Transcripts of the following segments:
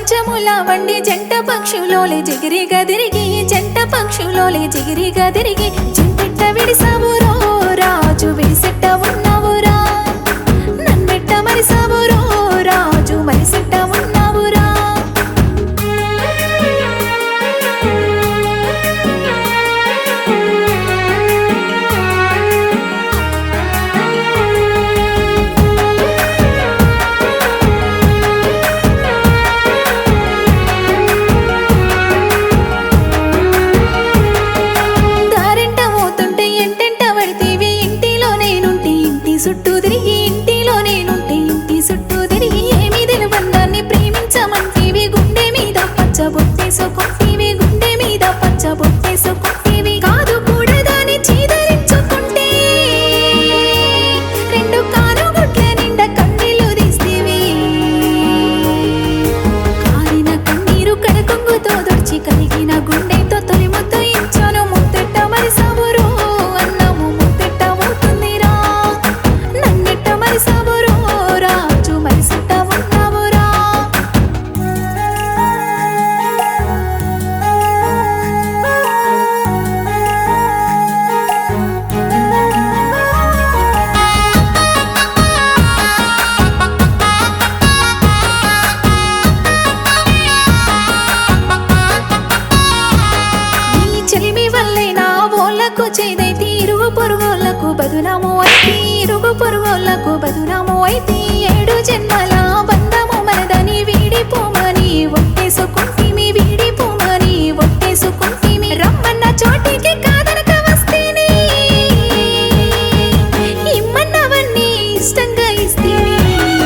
మంచములా వండి జంట పక్షులోలే జిగిరి గదిరిగి జంట పక్షులోలే జిగిరి గదిరిగి చింతెట్ట విడిసావురో రాజు విడిసెట్ట ఉన్నావురా నన్నెట్ట మరిసావురో రాజు మరిసెట్ట ఉన్నావురా చుట్టూ తిరిగి ఇంటిలో నేనుంటే ఇంటి చుట్టూ తిరిగి ఏమి తెలుబందాన్ని ప్రేమించమంటేవి గుండె మీద పచ్చబొట్టేసుకుంటేవి గుండె మీద పచ్చబొట్టేసుకుంటేవి కాదు కూడా దాన్ని చీదరించుకుంటే రెండు కానుగుట్ల నిండా కన్నీళ్లు తీస్తేవి కారిన కన్నీరు కడకొంగుతో దొడిచి కలిగిన గుండెతో తొలి ముద్దు ఇచ్చాను ముద్దెట్ట మరి సావురో అన్నాము ముద్దెట్ట అవుతుందిరా మరిసావురో రాజు మరిసెట్ట ఉన్నావురా నీ చెలిమి వల్లే నా ఓళ్ళకు చేదైతే ఇరుగు పొరుగోళ్ళకు బదునాము అయితే ఇరుగు పొరుగోళ్ళకు బదునాము అయితే 7 జన్మల బంధము మనదని వీడిపోమని ఒట్టేసుకుంటేమి వీడిపోమని ఒట్టేసుకుంటేమి రమ్మన్న చోటికి కాదనక వస్తేనే ఇమ్మన్నవన్నీ ఇష్టంగా ఇస్తేనే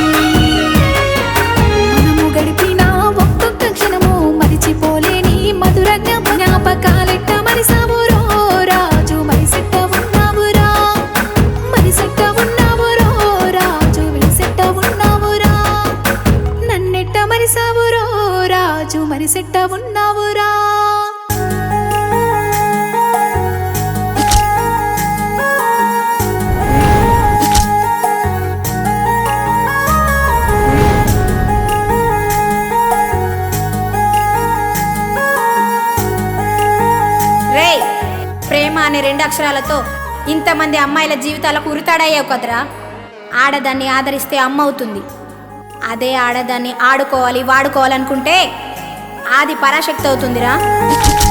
మనము గడిపిన ఒక్కొక్క క్షణము మరిచిపోలేని మధుర జ్ఞాపకాలెట్ట మరిసావురో రాజు మరిసెట్ట ఉన్నావురా మరిసెట్ట ఉన్నావురో రాజు విడిసెట్ట ఉన్నావురా నన్నెట్ట మరిసావురో రాజు మరిసెట్ట ఉన్నావురా రేయ్, ప్రేమ అనే 2 అక్షరాలతో ఇంతమంది అమ్మాయిల జీవితాలకు ఉరితాడయ్యావు కదరా. ఆడదాన్ని ఆదరిస్తే అమ్మ అవుతుంది. అదే ఆడదాన్ని ఆడుకోవాలి వాడుకోవాలనుకుంటే ఆది పరాశక్తి అవుతుందిరా.